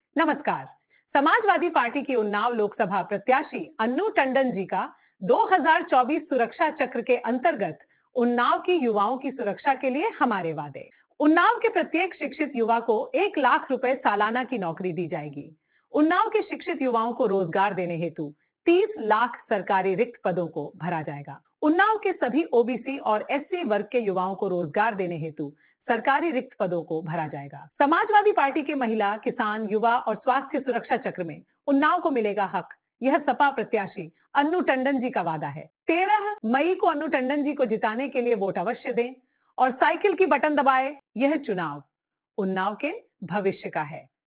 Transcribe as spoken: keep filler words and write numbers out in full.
नमस्कार। समाजवादी पार्टी की उन्नाव लोकसभा प्रत्याशी अन्नू टंडन जी का दो हज़ार चौबीस सुरक्षा चक्र के अंतर्गत उन्नाव की युवाओं की सुरक्षा के लिए हमारे वादे। उन्नाव के प्रत्येक शिक्षित युवा को एक लाख रुपए सालाना की नौकरी दी जाएगी। उन्नाव के शिक्षित युवाओं को रोजगार देने हेतु तीस लाख सरकारी रिक्त पदों को भरा जाएगा। उन्नाव के सभी ओबीसी और एससी वर्ग के युवाओं को रोजगार देने हेतु सरकारी रिक्त पदों को भरा जाएगा। समाजवादी पार्टी के महिला, किसान, युवा और स्वास्थ्य सुरक्षा चक्र में उन्नाव को मिलेगा हक। यह सपा प्रत्याशी अन्नू टंडन जी का वादा है। तेरह मई को अन्नू टंडन जी को जिताने के लिए वोट अवश्य दें और साइकिल की बटन दबाए। यह चुनाव उन्नाव के भविष्य का है।